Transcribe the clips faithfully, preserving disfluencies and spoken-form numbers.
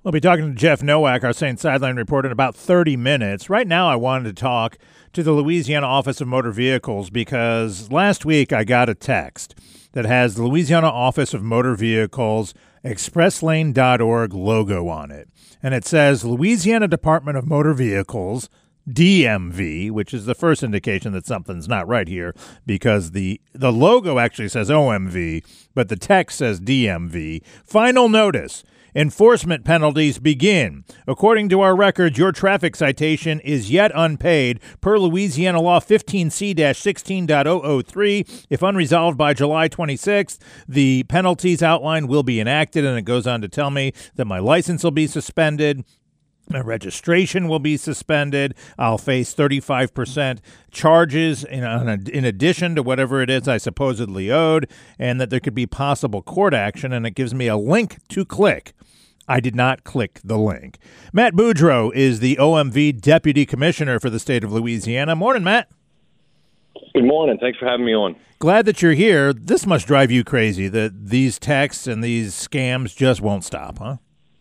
We'll be talking to Jeff Nowak, our Saint Sideline reporter, in about thirty minutes. Right now, I wanted to talk to the Louisiana Office of Motor Vehicles because last week I got a text that has the Louisiana Office of Motor Vehicles express lane dot org logo on it. And it says Louisiana Department of Motor Vehicles, D M V, which is the first indication that something's not right here because the, the logo actually says O M V, but the text says D M V. Final notice. Enforcement penalties begin. According to our records, your traffic citation is yet unpaid per Louisiana Law fifteen C sixteen point oh oh three. If unresolved by July twenty-sixth, the penalties outlined will be enacted, and it goes on to tell me that my license will be suspended. My registration will be suspended. I'll face thirty-five percent charges in, in addition to whatever it is I supposedly owed, and that there could be possible court action, and it gives me a link to click. I did not click the link. Matt Boudreau is the O M V Deputy Commissioner for the state of Louisiana. Morning, Matt. Good morning. Thanks for having me on. Glad that you're here. This must drive you crazy that these texts and these scams just won't stop, huh?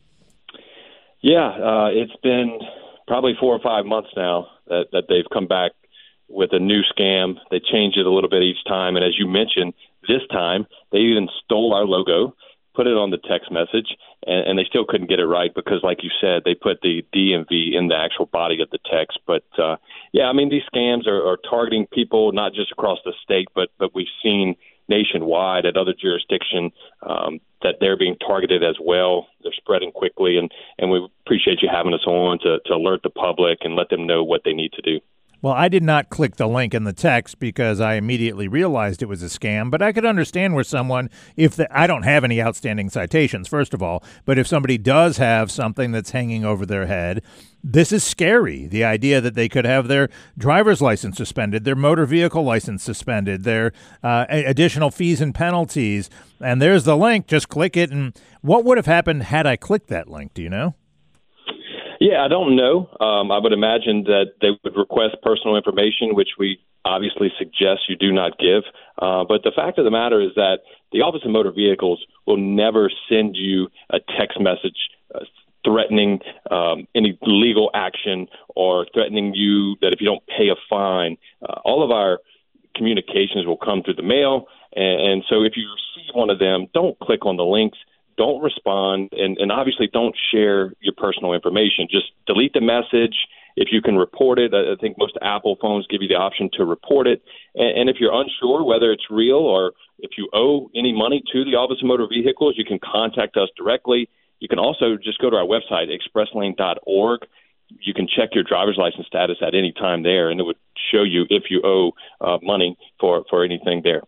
Yeah, uh, it's been probably four or five months now that, that they've come back with a new scam. They change it a little bit each time. And as you mentioned, this time they even stole our logo, put it on the text message, and, and they still couldn't get it right because, like you said, they put the D M V in the actual body of the text. But, uh, yeah, I mean, these scams are, are targeting people not just across the state, but, but we've seen nationwide at other jurisdictions um, that they're being targeted as well. They're spreading quickly, and, and we appreciate you having us on to, to alert the public and let them know what they need to do. Well, I did not click the link in the text because I immediately realized it was a scam, but I could understand where someone, if the, I don't have any outstanding citations, first of all, but if somebody does have something that's hanging over their head, this is scary. The idea that they could have their driver's license suspended, their motor vehicle license suspended, their uh, additional fees and penalties, and there's the link, just click it. And what would have happened had I clicked that link? Do you know? Yeah, I don't know. Um, I would imagine that they would request personal information, which we obviously suggest you do not give. Uh, but the fact of the matter is that the Office of Motor Vehicles will never send you a text message uh, threatening um, any legal action or threatening you that if you don't pay a fine. Uh, all of our communications will come through the mail. And, and so if you receive one of them, don't click on the links. Don't respond, and, and obviously don't share your personal information. Just delete the message. If you can report it, I think most Apple phones give you the option to report it. And, and if you're unsure whether it's real or if you owe any money to the Office of Motor Vehicles, you can contact us directly. You can also just go to our website, express lane dot org. You can check your driver's license status at any time there, and it would show you if you owe uh, money for, for anything there.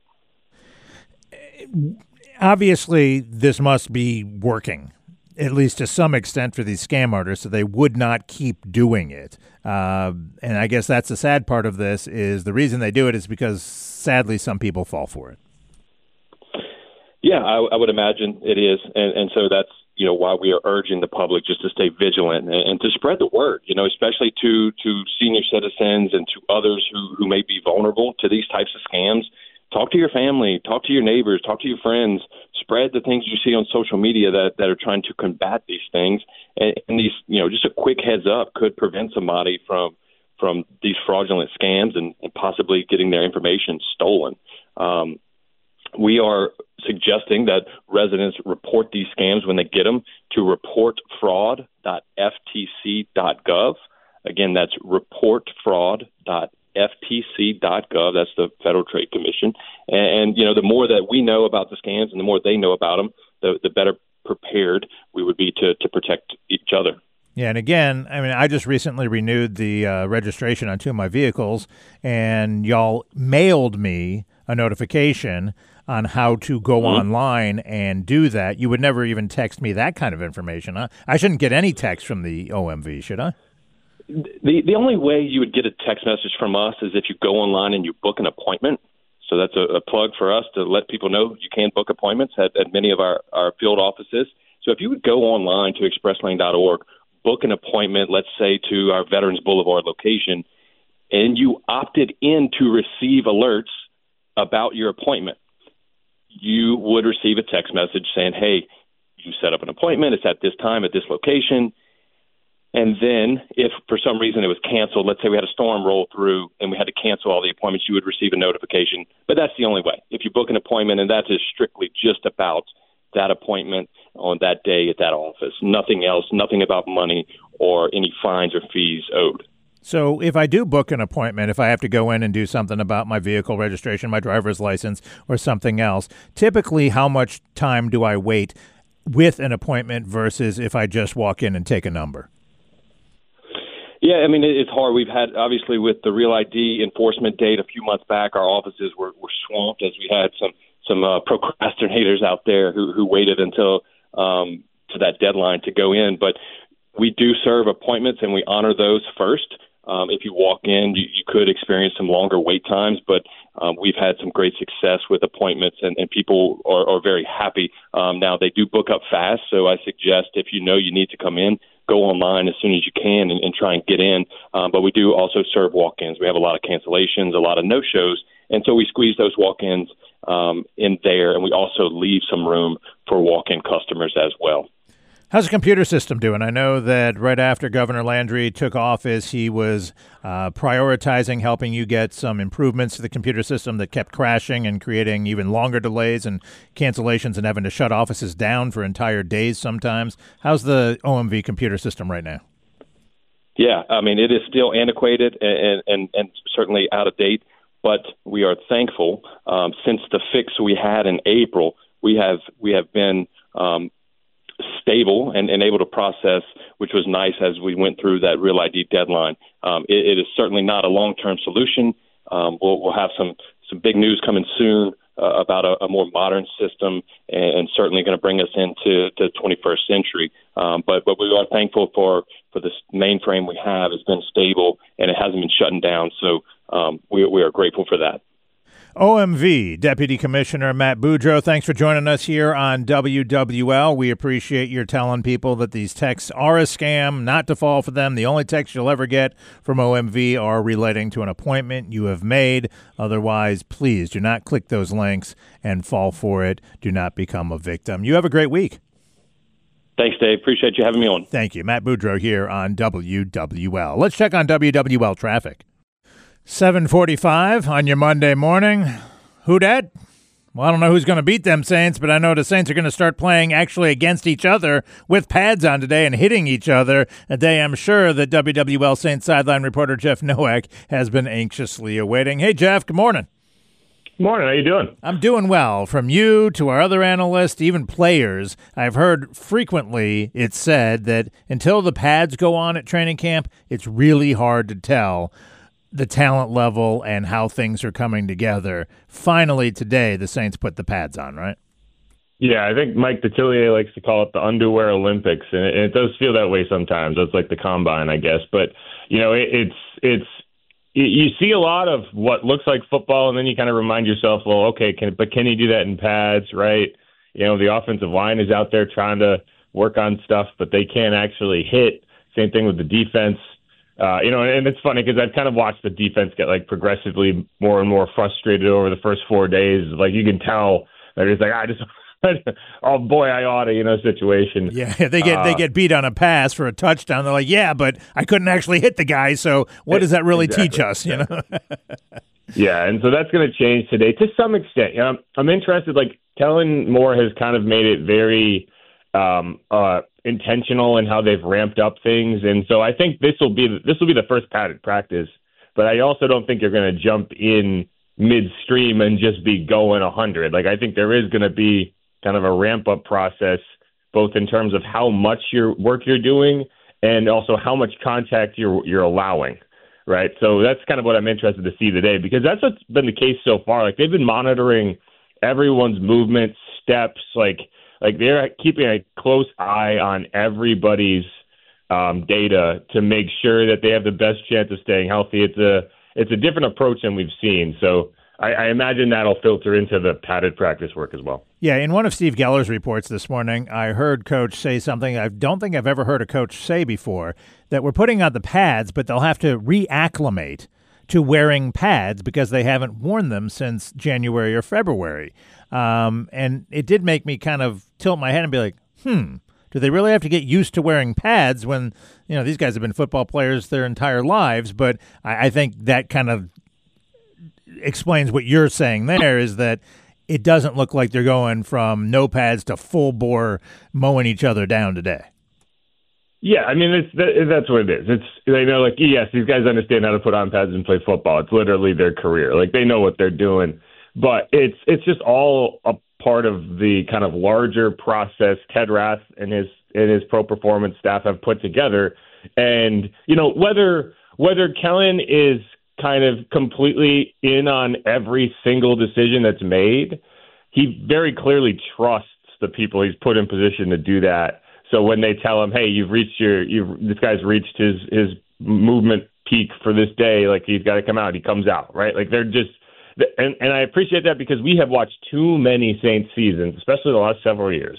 Obviously, this must be working, at least to some extent, for these scam artists, so they would not keep doing it. Uh, and I guess that's the sad part of this, is the reason they do it is because, sadly, some people fall for it. Yeah, I, I would imagine it is. And, and so that's, you know, why we are urging the public just to stay vigilant and, and to spread the word, you know, especially to, to senior citizens and to others who, who may be vulnerable to these types of scams. Talk to your family, talk to your neighbors, talk to your friends, spread the things you see on social media that, that are trying to combat these things. And, and these, you know, just a quick heads up could prevent somebody from from these fraudulent scams and, and possibly getting their information stolen. Um, we are suggesting that residents report these scams when they get them to report fraud dot f t c dot gov. Again, that's report fraud dot f t c dot gov. That's the Federal Trade Commission. And, and, you know, the more that we know about the scams and the more they know about them, the, the better prepared we would be to, to protect each other. Yeah, and again, I mean, I just recently renewed the uh, registration on two of my vehicles, and y'all mailed me a notification on how to go mm-hmm. online and do that. You would never even text me that kind of information, huh? I shouldn't get any text from the O M V, should I? The the only way you would get a text message from us is if you go online and you book an appointment. So that's a, a plug for us to let people know you can book appointments at, at many of our, our field offices. So if you would go online to express lane dot org, book an appointment, let's say to our Veterans Boulevard location, and you opted in to receive alerts about your appointment, you would receive a text message saying, hey, you set up an appointment. It's at this time at this location. And then if for some reason it was canceled, let's say we had a storm roll through and we had to cancel all the appointments, you would receive a notification. But that's the only way. If you book an appointment, and that is strictly just about that appointment on that day at that office, nothing else, nothing about money or any fines or fees owed. So if I do book an appointment, if I have to go in and do something about my vehicle registration, my driver's license, or something else, typically how much time do I wait with an appointment versus if I just walk in and take a number? Yeah, I mean, it's hard. We've had, obviously, with the Real I D enforcement date a few months back, our offices were, were swamped as we had some some uh, procrastinators out there who, who waited until um, to that deadline to go in. But we do serve appointments, and we honor those first. Um, if you walk in, you, you could experience some longer wait times, but um, we've had some great success with appointments, and, and people are, are very happy. Um, now, they do book up fast, so I suggest if you know you need to come in, go online as soon as you can and, and try and get in. Um, but we do also serve walk-ins. We have a lot of cancellations, a lot of no-shows, and so we squeeze those walk-ins um, in there, and we also leave some room for walk-in customers as well. How's the computer system doing? I know that right after Governor Landry took office, he was uh, prioritizing helping you get some improvements to the computer system that kept crashing and creating even longer delays and cancellations and having to shut offices down for entire days sometimes. How's the O M V computer system right now? Yeah, I mean, it is still antiquated and, and, and certainly out of date, but we are thankful. Um, since the fix we had in April, we have we have been um, stable and, and able to process, which was nice as we went through that Real I D deadline. Um, it, it is certainly not a long-term solution. Um, we'll, we'll have some, some big news coming soon uh, about a, a more modern system, and, and certainly going to bring us into the twenty-first century. Um, but, but we are thankful for, for this mainframe we have. It's been stable, and it hasn't been shutting down. So um, we, we are grateful for that. O M V Deputy Commissioner Matt Boudreau, thanks for joining us here on W W L. We appreciate your telling people that these texts are a scam, not to fall for them. The only texts you'll ever get from O M V are relating to an appointment you have made. Otherwise, please do not click those links and fall for it. Do not become a victim. You have a great week. Thanks, Dave. Appreciate you having me on. Thank you. Matt Boudreau here on W W L. Let's check on W W L traffic. seven forty-five on your Monday morning. Who dat? Well, I don't know who's going to beat them Saints, but I know the Saints are going to start playing actually against each other with pads on today and hitting each other. A day I'm sure that W W L Saints sideline reporter Jeff Nowak has been anxiously awaiting. Hey, Jeff, good morning. Good morning. How you doing? I'm doing well. From you to our other analysts, even players, I've heard frequently it's said that until the pads go on at training camp, it's really hard to tell the talent level and how things are coming together. Finally, today, the Saints put the pads on, right? Yeah, I think Mike Detillier likes to call it the underwear Olympics, and it, and it does feel that way sometimes. It's like the combine, I guess. But, you know, it, it's it's you see a lot of what looks like football, and then you kind of remind yourself, well, okay, can, but can you do that in pads, right? You know, the offensive line is out there trying to work on stuff, but they can't actually hit. Same thing with the defense. Uh, you know, and it's funny because I've kind of watched the defense get like progressively more and more frustrated over the first four days. Like you can tell they're just like, I just, oh boy, I oughta, you know, situation. Yeah, they get uh, they get beat on a pass for a touchdown. They're like, yeah, but I couldn't actually hit the guy. So what does that really exactly, teach us? You know? Yeah, and so that's going to change today to some extent. You know, I'm interested. Like Kellen Moore has kind of made it very um, uh, intentional in how they've ramped up things, and so I think this will be this will be the first padded practice. But I also don't think you're going to jump in midstream and just be going one hundred. Like I think there is going to be kind of a ramp up process, both in terms of how much your work you're doing and also how much contact you're you're allowing. Right, so that's kind of what I'm interested to see today, because that's what's been the case so far. Like they've been monitoring everyone's movements, steps, like. Like they're keeping a close eye on everybody's um, data to make sure that they have the best chance of staying healthy. It's a it's a different approach than we've seen. So I, I imagine that'll filter into the padded practice work as well. Yeah, in one of Steve Geller's reports this morning, I heard Coach say something I don't think I've ever heard a coach say before, that we're putting on the pads, but they'll have to reacclimate to wearing pads because they haven't worn them since January or February. Um, and it did make me kind of tilt my head and be like, hmm, do they really have to get used to wearing pads when, you know, these guys have been football players their entire lives? But I, I think that kind of explains what you're saying there, is that it doesn't look like they're going from no pads to full bore mowing each other down today. Yeah, I mean, it's that, that's what it is. It's, they know, like, yes, these guys understand how to put on pads and play football. It's literally their career. Like, they know what they're doing. But it's it's just all a part of the kind of larger process Ted Rath and his and his pro performance staff have put together. And, you know, whether whether Kellen is kind of completely in on every single decision that's made, he very clearly trusts the people he's put in position to do that. So when they tell him, hey, you've reached your, you've, this guy's reached his, his movement peak for this day, like, he's got to come out, he comes out, right? Like, they're just, and, and I appreciate that, because we have watched too many Saints seasons, especially the last several years,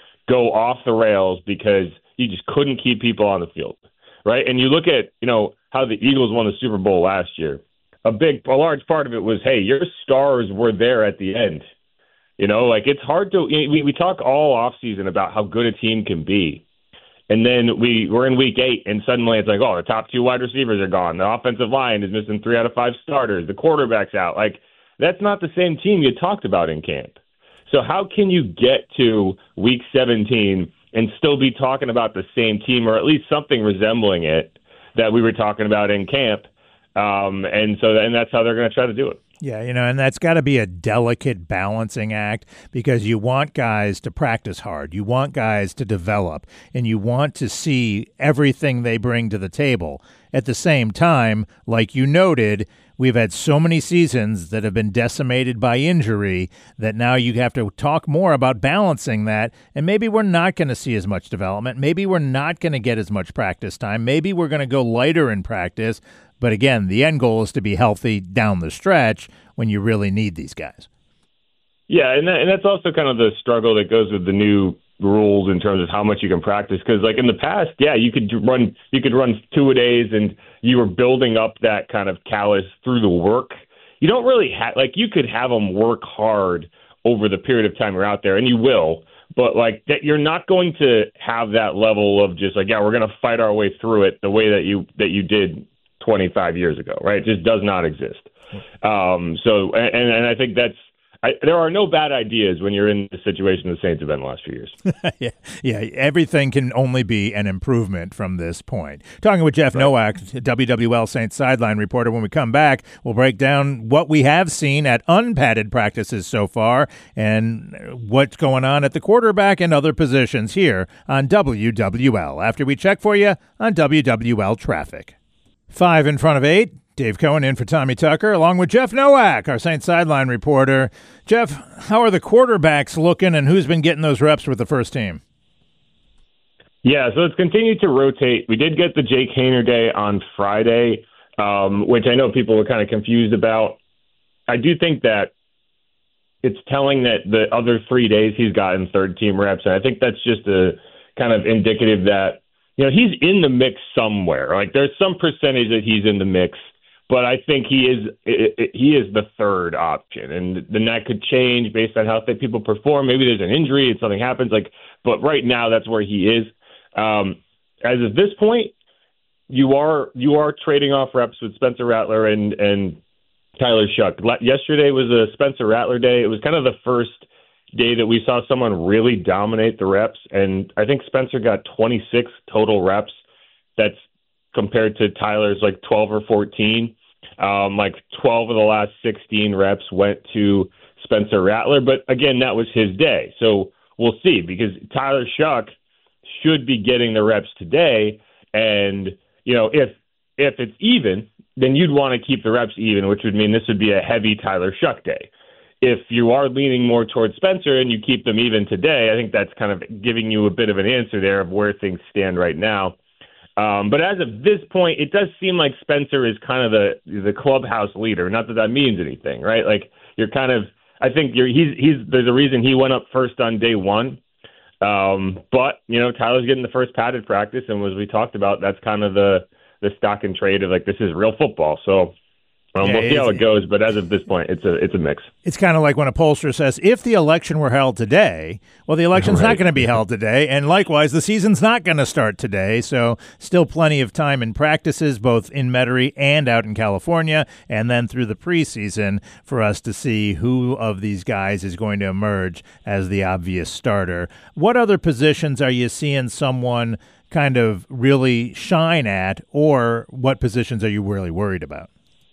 go off the rails because you just couldn't keep people on the field, right? And you look at, you know, how the Eagles won the Super Bowl last year. A big, a large part of it was, hey, your stars were there at the end. You know, like, it's hard to, we, we talk all offseason about how good a team can be. And then we, we're in week eight, and suddenly it's like, oh, the top two wide receivers are gone. The offensive line is missing three out of five starters. The quarterback's out. Like, that's not the same team you talked about in camp. So how can you get to week seventeen and still be talking about the same team, or at least something resembling it, that we were talking about in camp? Um, and so, and that's how they're going to try to do it. Yeah, you know, and that's got to be a delicate balancing act, because you want guys to practice hard. You want guys to develop, and you want to see everything they bring to the table. At the same time, like you noted, we've had so many seasons that have been decimated by injury that now you have to talk more about balancing that. And maybe we're not going to see as much development. Maybe we're not going to get as much practice time. Maybe we're going to go lighter in practice. But again, the end goal is to be healthy down the stretch when you really need these guys. Yeah, and, that, and that's also kind of the struggle that goes with the new rules in terms of how much you can practice. Because, like, in the past, yeah, you could run you could run two a days, and you were building up that kind of callus through the work. You don't really have, like, you could have them work hard over the period of time you're out there, and you will. But, like, that, you're not going to have that level of just like, yeah, we're going to fight our way through it the way that you that you did twenty-five years ago, right? It just does not exist. Um, so, and, and I think that's, I, there are no bad ideas when you're in the situation the Saints have been the last few years. yeah, yeah, everything can only be an improvement from this point. Talking with Jeff right. Nowak, W W L Saints sideline reporter. When we come back, we'll break down what we have seen at unpadded practices so far and what's going on at the quarterback and other positions here on W W L, after we check for you on W W L Traffic. Five in front of eight. Dave Cohen in for Tommy Tucker, along with Jeff Nowak, our Saints sideline reporter. Jeff, how are the quarterbacks looking, and who's been getting those reps with the first team? Yeah, so it's continued to rotate. We did get the Jake Haener day on Friday, um, which I know people were kind of confused about. I do think that it's telling that the other three days he's gotten third-team reps, and I think that's just a kind of indicative that, you know, he's in the mix somewhere. Like, there's some percentage that he's in the mix, but I think he is he is the third option, and then that could change based on how people perform. Maybe there's an injury and something happens. Like, but right now that's where he is. Um, as of this point, you are you are trading off reps with Spencer Rattler and and Tyler Shough. Yesterday was a Spencer Rattler day. It was kind of the first day that we saw someone really dominate the reps, and I think Spencer got twenty-six total reps. That's compared to Tyler's like twelve or fourteen. Um, like twelve of the last sixteen reps went to Spencer Rattler, but again, that was his day. So we'll see, because Tyler Shough should be getting the reps today, and you know, if if it's even, then you'd want to keep the reps even, which would mean this would be a heavy Tyler Shough day. If you are leaning more towards Spencer and you keep them even today, I think that's kind of giving you a bit of an answer there of where things stand right now. Um, but as of this point, it does seem like Spencer is kind of the the clubhouse leader. Not that that means anything, right? Like, you're kind of, I think you're he's he's there's a reason he went up first on day one. Um, but you know, Tyler's getting the first padded practice, and as we talked about, that's kind of the the stock and trade of like, this is real football. So Um, Yeah, we'll see how it's- it goes, but as of this point, it's a it's a mix. It's kind of like when a pollster says, if the election were held today, well, the election's Right. not going to be held today. And likewise, the season's not going to start today. So still plenty of time in practices, both in Metairie and out in California, and then through the preseason for us to see who of these guys is going to emerge as the obvious starter. What other positions are you seeing someone kind of really shine at, or what positions are you really worried about?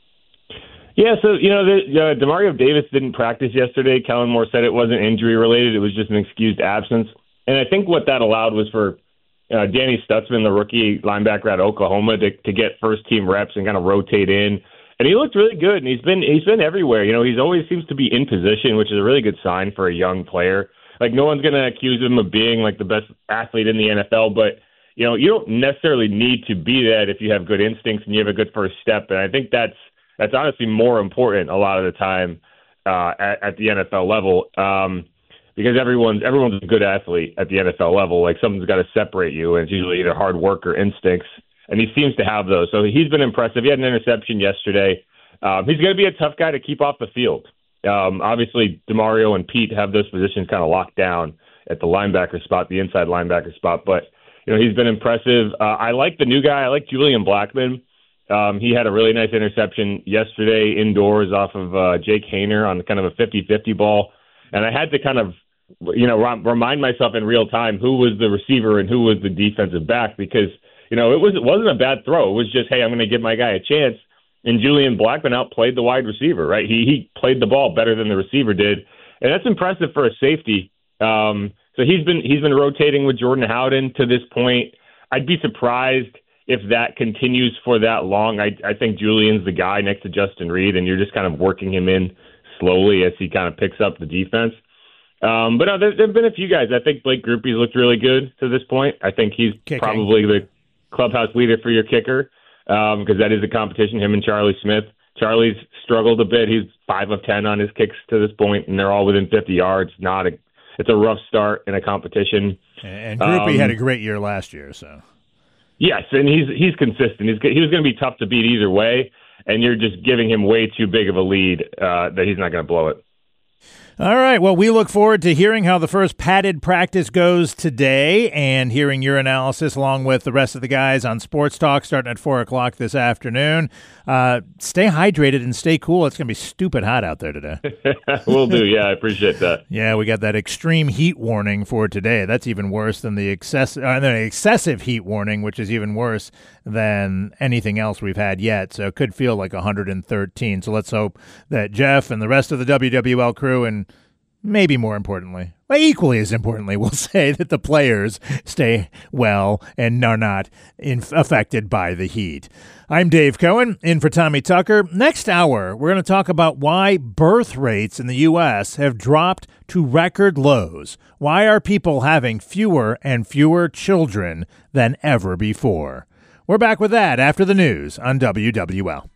Yeah, so, you know, the, uh, Demario Davis didn't practice yesterday. Kellen Moore said it wasn't injury-related. It was just an excused absence. And I think what that allowed was for uh, Danny Stutzman, the rookie linebacker at Oklahoma, to, to get first-team reps and kind of rotate in. And he looked really good, and he's been he's been everywhere. You know, he's always seems to be in position, which is a really good sign for a young player. Like, no one's going to accuse him of being, like, the best athlete in the N F L, but, you know, you don't necessarily need to be that if you have good instincts and you have a good first step. And I think that's That's honestly more important a lot of the time uh, at, at the N F L level um, because everyone's everyone's a good athlete at the N F L level. Like, something's got to separate you, and it's usually either hard work or instincts, and he seems to have those. So he's been impressive. He had an interception yesterday. Um, he's going to be a tough guy to keep off the field. Um, obviously, Demario and Pete have those positions kind of locked down at the linebacker spot, the inside linebacker spot. But you know, he's been impressive. Uh, I like the new guy. I like Julian Blackman. Um, he had a really nice interception yesterday indoors off of uh, Jake Hayner on kind of a fifty-fifty ball. And I had to kind of, you know, remind myself in real time who was the receiver and who was the defensive back because, you know, it, was, it wasn't a bad throw. It was just, hey, I'm going to give my guy a chance. And Julian Blackman outplayed the wide receiver, right? He he played the ball better than the receiver did. And that's impressive for a safety. Um, so he's been he's been rotating with Jordan Howden to this point. I'd be surprised if that continues for that long. I, I think Julian's the guy next to Justin Reed, and you're just kind of working him in slowly as he kind of picks up the defense. Um, but no, there have been a few guys. I think Blake Grupe's looked really good to this point. I think he's Kicking. probably the clubhouse leader for your kicker because um, that is a competition, him and Charlie Smith. Charlie's struggled a bit. He's five of ten on his kicks to this point, and they're all within fifty yards. Not a, it's a rough start in a competition. And Grupe um, had a great year last year, so... Yes, and he's he's consistent. He's, he was going to be tough to beat either way, and you're just giving him way too big of a lead uh, that he's not going to blow it. All right. Well, we look forward to hearing how the first padded practice goes today and hearing your analysis along with the rest of the guys on Sports Talk starting at four o'clock this afternoon. Uh, stay hydrated and stay cool. It's going to be stupid hot out there today. Will do. Yeah, I appreciate that. Yeah, we got that extreme heat warning for today. That's even worse than the excess, uh, the excessive heat warning, which is even worse than anything else we've had yet. So it could feel like one hundred thirteen. So let's hope that Jeff and the rest of the W W L crew, and maybe more importantly, well, equally as importantly, we'll say that the players stay well and are not in- affected by the heat. I'm Dave Cohen, in for Tommy Tucker. Next hour, we're going to talk about why birth rates in the U S have dropped to record lows. Why are people having fewer and fewer children than ever before? We're back with that after the news on W W L.